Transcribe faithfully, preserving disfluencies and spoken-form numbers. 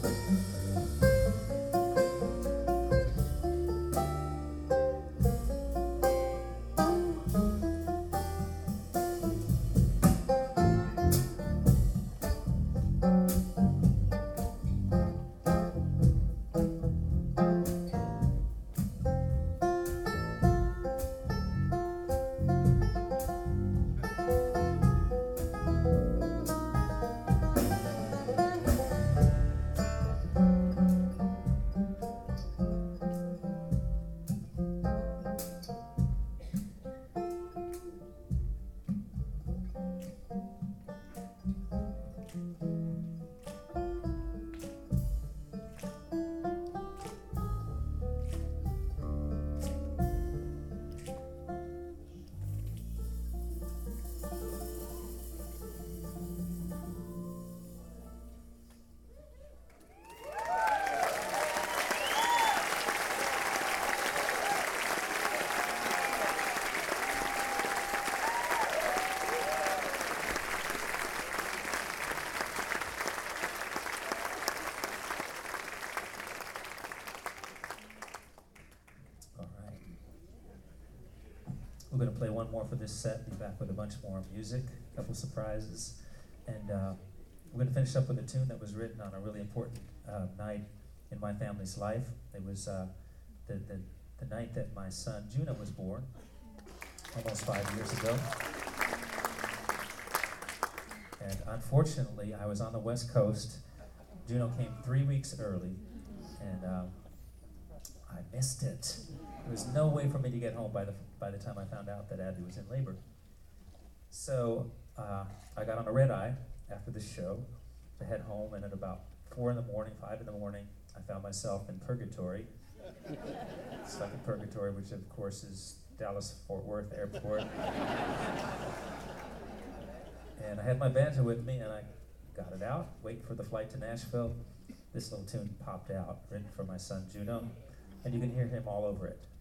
We're going to play one more for this set, be back with a bunch more music, a couple surprises, and uh, we're going to finish up with a tune that was written on a really important uh, night in my family's life. It was uh, the, the, the night that my son Juno was born, almost five years ago. And unfortunately, I was on the West Coast. Juno came three weeks early, and um, I missed it. There was no way for me to get home by the by the time I found out that Abby was in labor. So uh, I got on a red eye after the show to head home, and at about four in the morning, five in the morning, I found myself in purgatory. Stuck in purgatory, which of course is Dallas-Fort Worth Airport. And I had my banjo with me, and I got it out, waiting for the flight to Nashville. This little tune popped out, written for my son Juno, and you can hear him all over it.